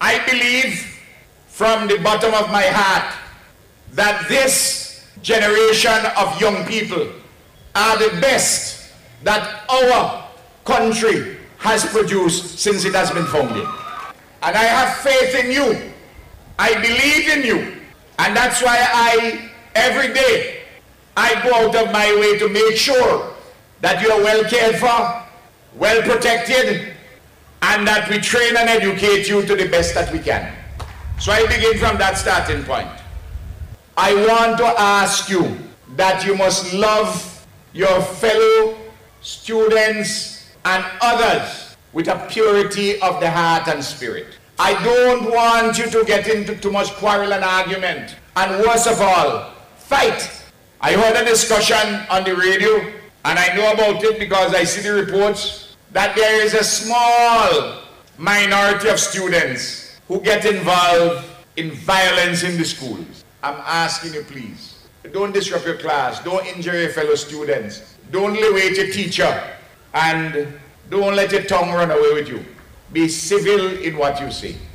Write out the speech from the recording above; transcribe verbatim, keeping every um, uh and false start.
I believe from the bottom of my heart that this generation of young people are the best that our country has produced since it has been founded. And I have faith in you. I believe in you. And that's why I, every day, I go out of my way to make sure that you are well cared for, well protected, and that we train and educate you to the best that we can. So I begin from that starting point. I want to ask you that you must love your fellow students and others with a purity of the heart and spirit. I don't want you to get into too much quarrel and argument, and worst of all, fight. I heard a discussion on the radio, and I know about it because I see the reports, that there is a small minority of students who get involved in violence in the schools. I'm asking you, please, don't disrupt your class, don't injure your fellow students, don't liberate your teacher, and don't let your tongue run away with you. Be civil in what you say.